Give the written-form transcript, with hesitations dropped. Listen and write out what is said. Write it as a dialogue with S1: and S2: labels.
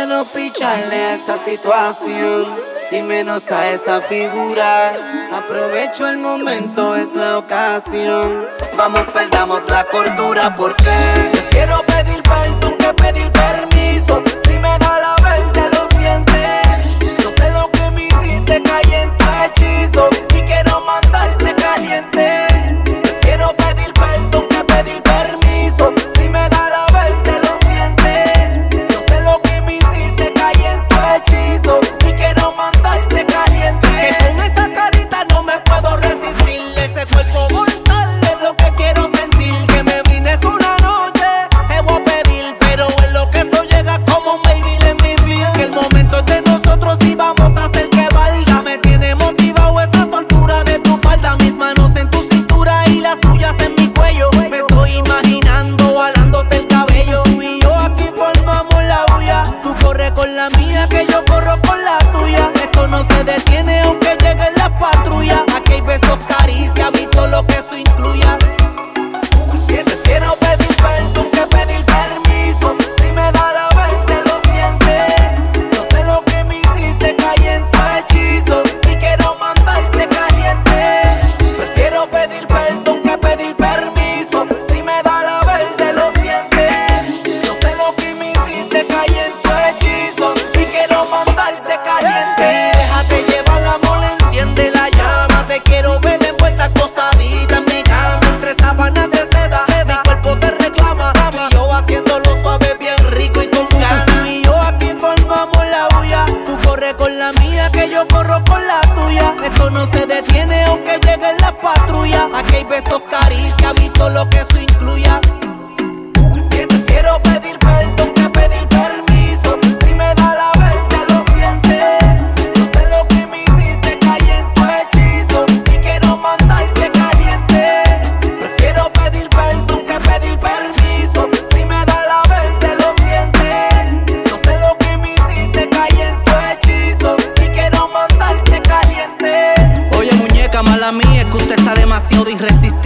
S1: puedo picharle a esta situación y menos a esa figura. Aprovecho el momento, es la ocasión. Vamos, perdamos la cordura porque quiero pedir perdón que pedir permiso. Si me da la verde lo sientes. No sé lo que me hiciste, caí en tu hechizo y quiero mandarte caliente. Quiero pedir perdón que pedir permiso. Si me da la verde lo sientes. No sé lo que me hiciste, caí en tu hechizo y quiero mandarte caliente. Que con esa carita no me puedo resistir. Ese cuerpo mortal es lo que quiero sentir. Que me brindes una noche, te voy a pedir, pero en lo que eso llega como un baby en mi piel. Que el momento es de nosotros y vamos a hacer que valga. Me tiene motivado esa soltura de tu falda. Mis manos en tu cintura y las tuyas en mi cuello. Me estoy imaginando jalándote el cabello. Tú y yo aquí formamos la bulla. Tú corres con la mía, que yo corro con la tuya. Esto no se detiene aunque lleguen las patrullas. Aquí hay besos, caricias, visto lo que eso incluya. Prefiero pedir perdón que pedir permiso. Si me da la verde lo sientes. No sé lo que me hiciste, caí en tu hechizo y quiero mandarte caliente. Prefiero pedir perdón que pedir permiso. Si me da la verde lo sientes. No sé lo que me hiciste, caí en tu hechizo y quiero mandarte caliente. Déjate llevar, amor, enciende la llama. Te quiero ver envuelta acostadita en mi cama, entre sábanas de seda. Mi cuerpo te reclama. Tú y yo haciéndolo suave, bien rico y con ganas. Tú y yo aquí formamos la bulla. Tú corres con la mía, que yo corro con la tuya. Esto no se detiene aunque lleguen las patrullas. Aquí hay besos, caricias, visto lo que eso incluya. Quiero pedir perdón que pedir permiso. Si me da la verde lo sientes. No sé lo que me hiciste, caí en tu hechizo y quiero mandarte caliente. Prefiero pedir perdón que pedir permiso. Si me da la verde lo sientes. No sé lo que me hiciste, caí en tu hechizo y quiero mandarte caliente.
S2: Oye, muñeca, mala mía, es que usted está demasiado irresistible.